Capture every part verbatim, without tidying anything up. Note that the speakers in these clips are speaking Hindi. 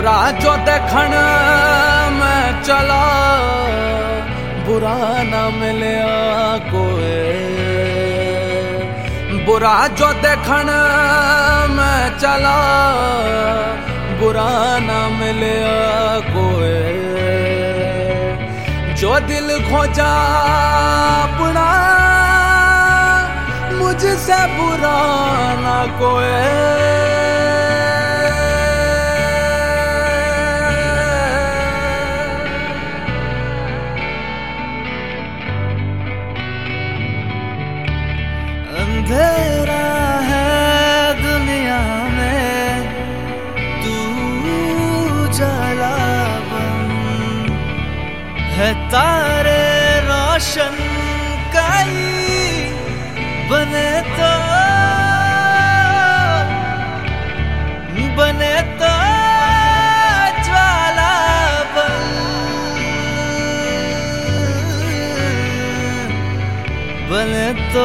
बुरा जो देखण मैं चला, बुरा ना मिले कोई। बुरा जो देखण मैं चला, बुरा ना मिले कोई। जो दिल खोजा अपना, मुझसे बुरा ना कोई। अंधेरा है दुनिया में, तू जलावन है। तारे रोशन कई बने तो बने तो ज्वाला बन, बने तो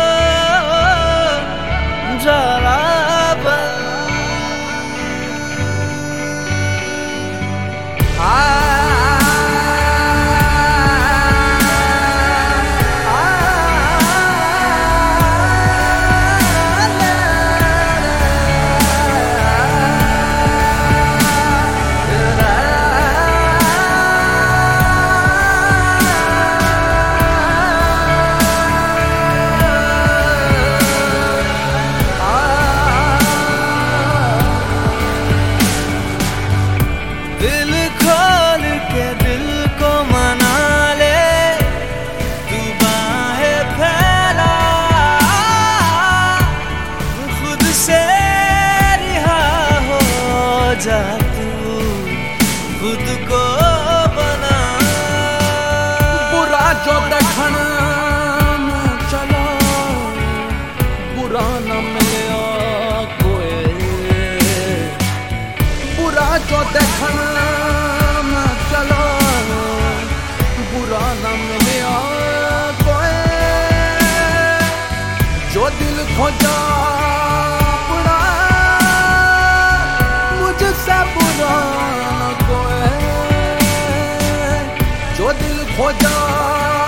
ज्वाला बन। दिल खोल के दिल को मना ले, तू बाहें फैला। खुद से रिहा हो जा, तू खुद को बना। बुरा जो देखण मैं चला, बुरा न मिले कोई। बुरा जो देखण मैं चला, बुरा न मिले कोई। जो दिल खोजा अपना, मुझसे बुरा न कोई। जो दिल खोजा